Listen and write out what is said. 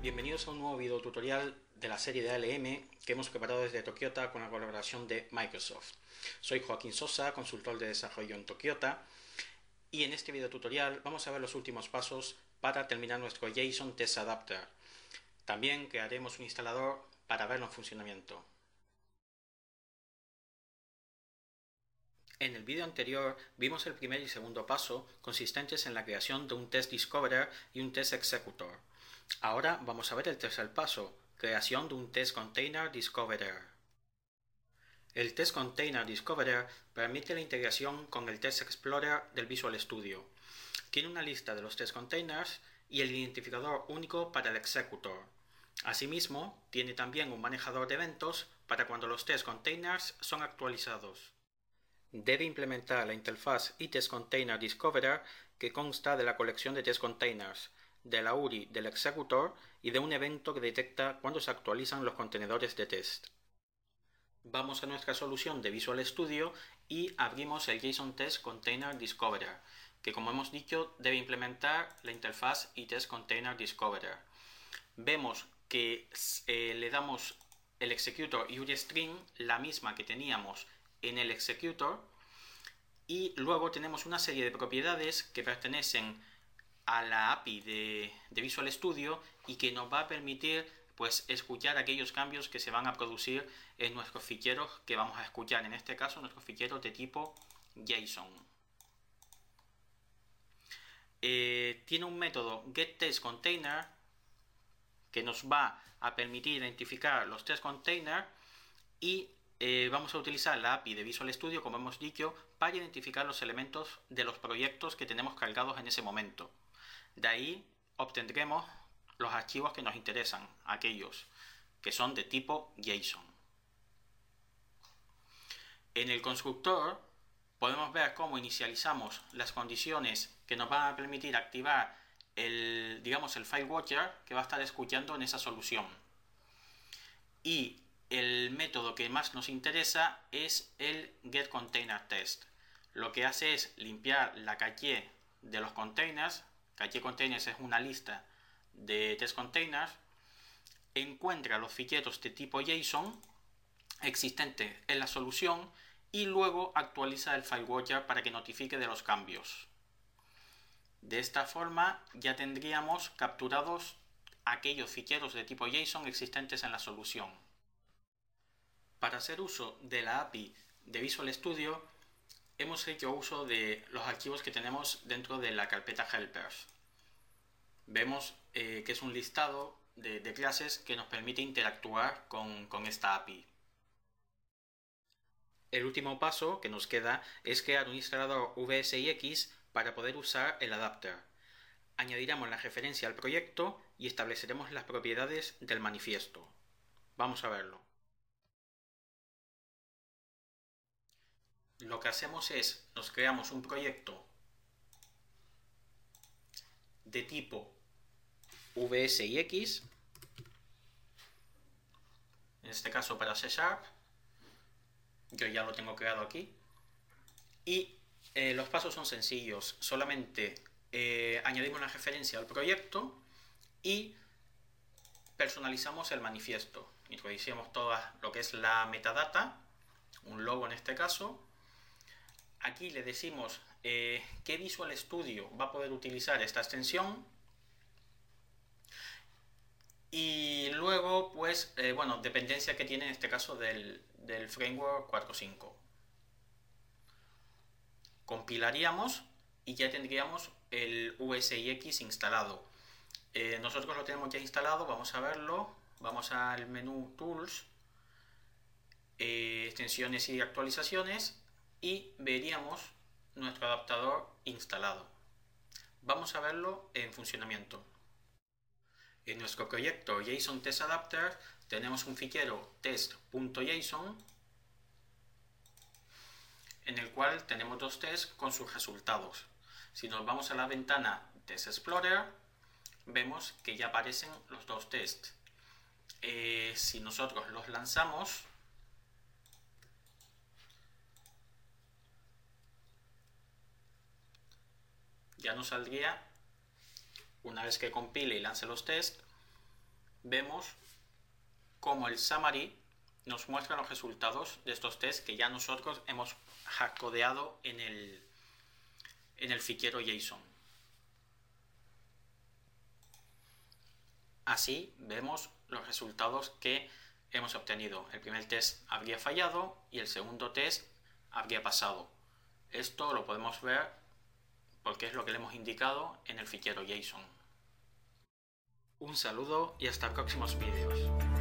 Bienvenidos a un nuevo video tutorial de la serie de ALM que hemos preparado desde Tokiota con la colaboración de Microsoft. Soy Joaquín Sosa, consultor de desarrollo en Tokiota, y en este video tutorial vamos a ver los últimos pasos para terminar nuestro JSON Test Adapter. También crearemos un instalador para verlo en funcionamiento. En el vídeo anterior vimos el primer y segundo paso consistentes en la creación de un Test Discoverer y un Test Executor. Ahora vamos a ver el tercer paso, creación de un Test Container Discoverer. El Test Container Discoverer permite la integración con el Test Explorer del Visual Studio. Tiene una lista de los test containers y el identificador único para el Executor. Asimismo, tiene también un manejador de eventos para cuando los test containers son actualizados. Debe implementar la interfaz iTestContainer Discoverer que consta de la colección de test containers, de la URI del Executor y de un evento que detecta cuando se actualizan los contenedores de test. Vamos a nuestra solución de Visual Studio y abrimos el JSON Test Container Discoverer, que como hemos dicho debe implementar la interfaz iTestContainer Discoverer. Vemos que le damos el Executor URI String, la misma que teníamos en el Executor, y luego tenemos una serie de propiedades que pertenecen a la API de Visual Studio y que nos va a permitir escuchar aquellos cambios que se van a producir en nuestros ficheros que vamos a escuchar, en este caso nuestros ficheros de tipo JSON. Tiene un método getTestContainer que nos va a permitir identificar los test containers y vamos a utilizar la API de Visual Studio, como hemos dicho, para identificar los elementos de los proyectos que tenemos cargados en ese momento. De ahí obtendremos los archivos que nos interesan, aquellos que son de tipo JSON. En el constructor podemos ver cómo inicializamos las condiciones que nos van a permitir activar el FileWatcher que va a estar escuchando en esa solución. Y el método que más nos interesa es el getContainerTest. Lo que hace es limpiar la caché de los containers. Caché containers es una lista de test containers. Encuentra los ficheros de tipo JSON existentes en la solución y luego actualiza el FileWatcher para que notifique de los cambios. De esta forma ya tendríamos capturados aquellos ficheros de tipo JSON existentes en la solución. Para hacer uso de la API de Visual Studio, hemos hecho uso de los archivos que tenemos dentro de la carpeta Helpers. Vemos que es un listado de clases que nos permite interactuar con esta API. El último paso que nos queda es crear un instalador VSIX para poder usar el adapter. Añadiremos la referencia al proyecto y estableceremos las propiedades del manifiesto. Vamos a verlo. Lo que hacemos es, nos creamos un proyecto de tipo VSIX, en este caso para C#, yo ya lo tengo creado aquí, y los pasos son sencillos, solamente añadimos la referencia al proyecto y personalizamos el manifiesto, introducimos toda lo que es la metadata, un logo en este caso. Aquí le decimos qué Visual Studio va a poder utilizar esta extensión y luego dependencia que tiene en este caso del framework 4.5. Compilaríamos y ya tendríamos el VSIX instalado. Nosotros lo tenemos ya instalado, vamos a verlo. Vamos al menú Tools, extensiones y actualizaciones, y veríamos nuestro adaptador instalado. Vamos a verlo en funcionamiento. En nuestro proyecto JSON Test Adapter tenemos un fichero test.json en el cual tenemos dos tests con sus resultados. Si nos vamos a la ventana Test Explorer, vemos que ya aparecen los dos tests. Si nosotros los lanzamos, ya nos saldría, una vez que compile y lance los tests, vemos cómo el summary nos muestra los resultados de estos tests que ya nosotros hemos hardcodeado en el fichero JSON. Así vemos los resultados que hemos obtenido. El primer test habría fallado y el segundo test habría pasado. Esto lo podemos ver porque es lo que le hemos indicado en el fichero JSON. Un saludo y hasta próximos vídeos.